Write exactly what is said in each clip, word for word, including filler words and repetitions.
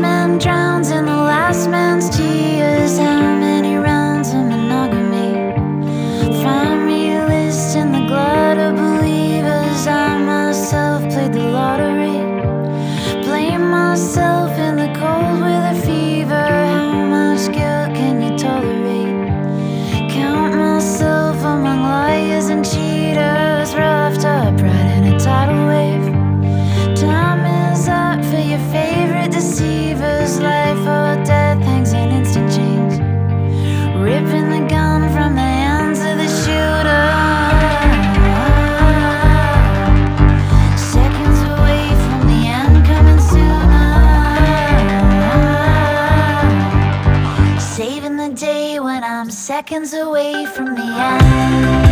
man drowns in the last man's tears. How many rounds of monogamy? Find me a list in the glut of believers. I myself played the lottery. Blame myself in the cold with a fever. How much guilt can you tolerate? Count myself among liars and cheaters. Roughed up right in a tidal wave. Time is up for your favorite deceivers. Life or death hangs an instant change. Ripping the gun from the hands of the shooter. Seconds away from the end coming sooner. Saving the day when I'm seconds away from the end.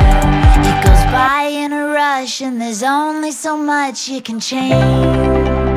And there's only so much you can change.